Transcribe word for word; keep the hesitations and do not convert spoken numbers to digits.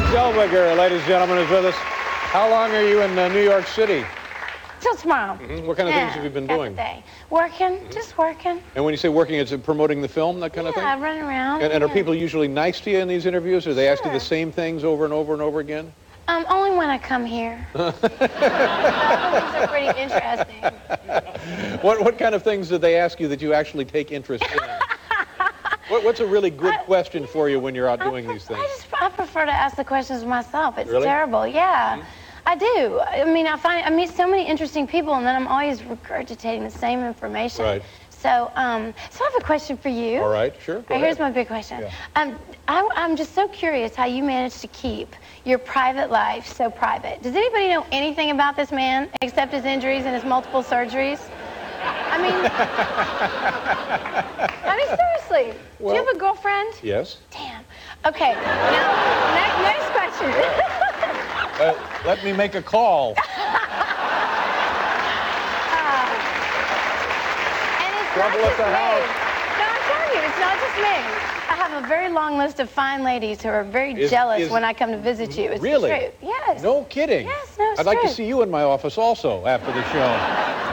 Zellweger, ladies and gentlemen, is with us. How long are you in uh, New York City? Till tomorrow. Mm-hmm. What kind of yeah, things have you been got doing? The day. Working, mm-hmm. just working. And when you say working, it's promoting the film, that kind yeah, of thing? Yeah, running around. And, and yeah. are people usually nice to you in these interviews? Or they sure. ask you the same things over and over and over again? Um, only when I come here. Those are pretty interesting. What, what kind of things do they ask you that you actually take interest in? what, what's a really good I, question for you when you're out doing I, these things? I, just, I prefer to ask the questions myself. It's really? terrible, yeah. Mm-hmm. I do. I mean, I find I meet so many interesting people, and then I'm always regurgitating the same information. Right. So, um, so I have a question for you. All right, sure. Right, here's my big question. Yeah. Um, I, I'm just so curious how you managed to keep your private life so private. Does anybody know anything about this man except his injuries and his multiple surgeries? I mean, I mean seriously. Well, do you have a girlfriend? Yes. Damn. Okay. Now, next, next question. uh, let me make a call. Trouble at the house. No, I'm telling you, it's not just me. I have a very long list of fine ladies who are very is, jealous is, when I come to visit you. It's really? the truth. Yes. No kidding. Yes, no, it's I'd like true. to see you in my office also after the show.